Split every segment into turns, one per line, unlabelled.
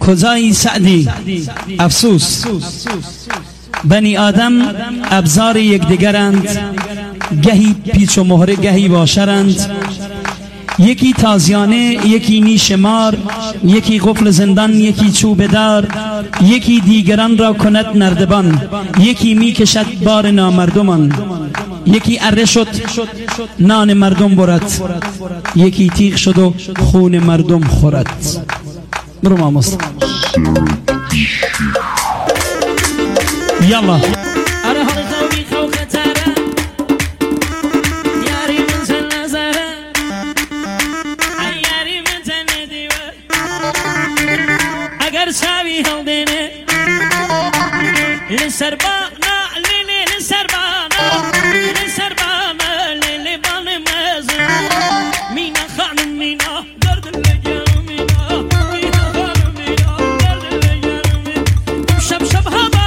کجایی سعدی افسوس بنی آدم ابزار یکدیگرند، گهی پیچ و مهره گهی واشرند، یکی تازیانه یکی نیش مار، یکی قفل زندان یکی چوب دار، یکی دیگران را کند نردبان، یکی می کشد بار نامردمان، یکی اره شد نان مردم برد، یکی تیغ شد و خون مردم خورد. برو ما مصطفی يلا
أنا هذا خوي خو ختارة ياري من سنة زهرة ياري من سنة ديوة أقر ساوي هالدينة للسربانة للي للسربانة للسربانة للي بالي مازن مينا خان مينا قرد اللي جانو مينا مينا خان مينا قرد اللي جانو مينا شب هذا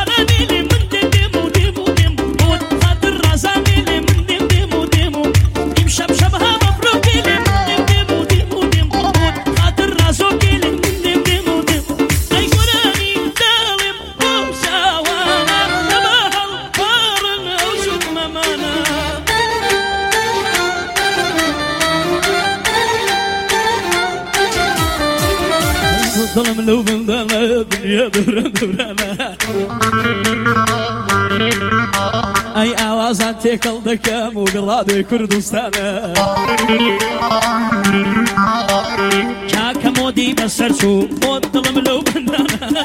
ظلم لو بندنا الدنيا دورنا اي اوازات تكلدك مقراد كردستان كاك مودي بسرسو مود ظلم لو بندنا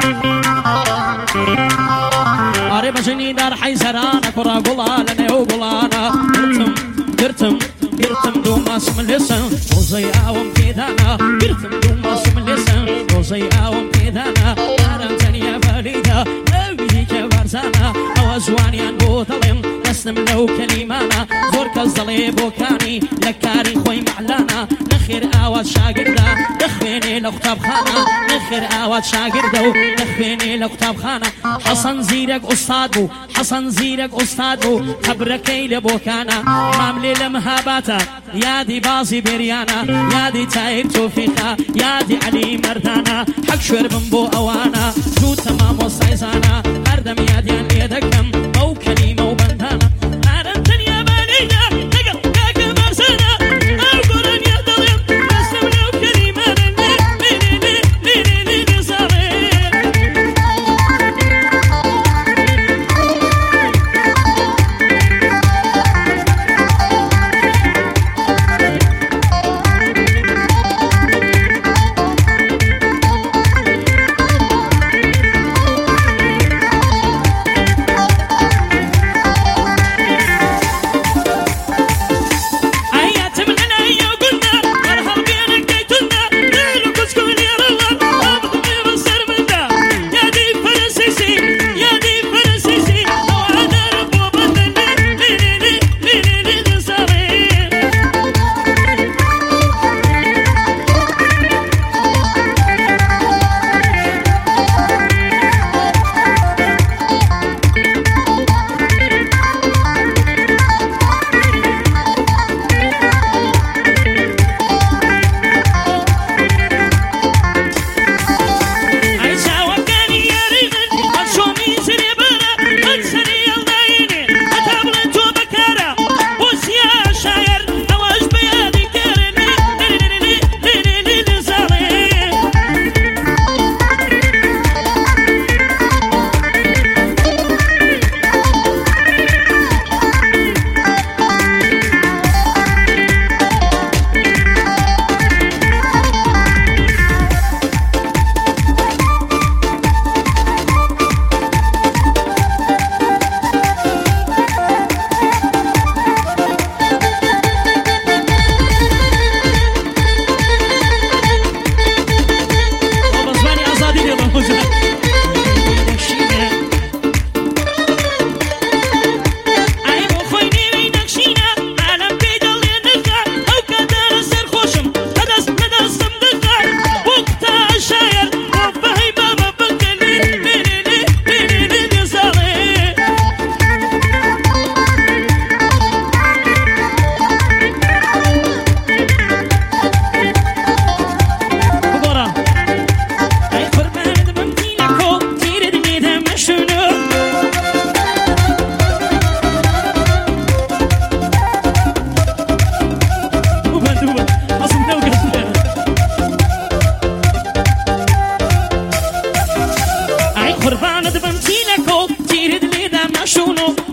اري بجني دار حيزرانا كرا قلانا وقلانا قرتم دوما اسم اللسان وزي اوم كيدانا قرتم دوما اسم اللسان وزي اوم كيدانا ارمتني يا فريدة اويك برزانا اوزواني انبو ظلم تسلم لو كلمانا زورك الظلي بوكاني لكاري خوي معلانا نخير اواد شاقردا نخفيني لكتاب خانا نخير اواد شاقردا نخفيني لكتاب خانا حسن زيرك استاد بو حسن زيرك استاد بو خبركي لبوكانا معاملي لمهاباتا يادي بازي بريانا يادي تاير توفيقا يادي علي مردانا حق شرب بو اوانا جو تمام وصيزانا اردم ياديان يدكم او كلمة وبندانا ارنتن يا بنينا نقل كاك مرسانا او قرن يدلم بسم لو كلمة لي صغير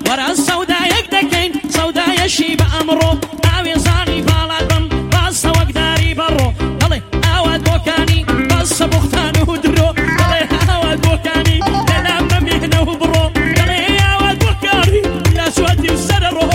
ورا سودایەک دەکەین سەودایەشی بە ئەمڕۆ ئاوێزانی باڵاتم باسە وەک داری بەڕۆ دەڵێ ئاوات بۆکانی باسە بوختان و درۆ دەڵێ ئاوات بۆکانی لەلام بەمێنە و بڕۆ دەڵێ ئاوات بۆکانی لا سوەتی سەرە ڕۆ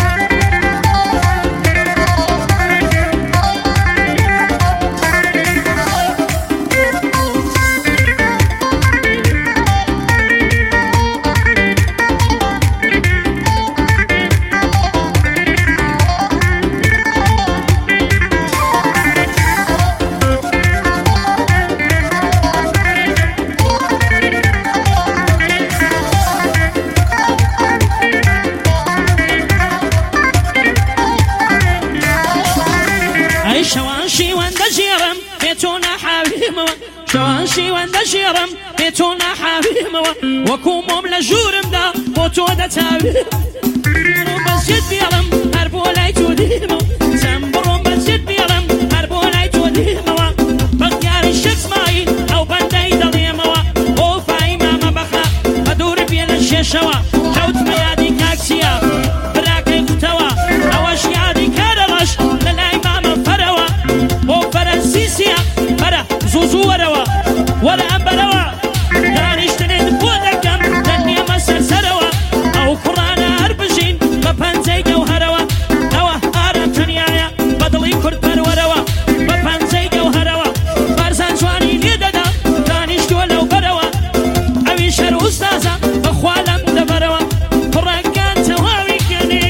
شوان شیوان دەژێڕم بێ تۆ ناحاویمەوە وەکو مۆم لە ژوورمدا بۆ تۆ دەتاویم بڕۆم بەزیێت بێڵم هەر بۆ لای تۆ دیمەوە چەند بڕۆم بەزیێت بێڵم هەر بۆ لای تۆ دیمەوە بەختیاری شەکسمایی ئەو بەندەی دەڵێمەوە بۆ فای مامە بەخە بە دوور بێ لە شێشەوە کەوتمە یادی کاکسیە براکەی قوتەوە ئەوەش یادی کارەڕەش لە لای مامە فەرەوە بۆ فەرەنسیسیە فەرە زوو وەرەوە وەرە ئەمبەرەوە دانیشتنێت بۆ دەکەم دەنێمە سەرسەرەوە ئەو کوڕانە هەر بژین بە پەنجەی گەوهەرەوە ئەوە ئارە تەنیایە بە دڵی کورد پەروەرەوە بە پەنجەی گەوهەرەوە بارزان جوانی لێ دەدا دانیشتووە لەو بەرەوە ئەوی شەر ئوستازە بەخوا لەم دەبەرەوە کوڕەکان تەواوی کەنی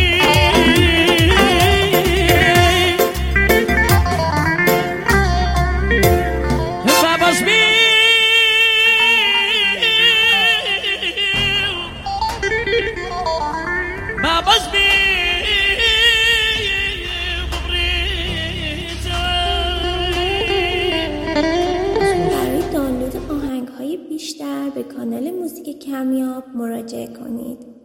برای دانلود آهنگ‌های بیشتر به کانال موزیک کمیاب مراجعه کنید.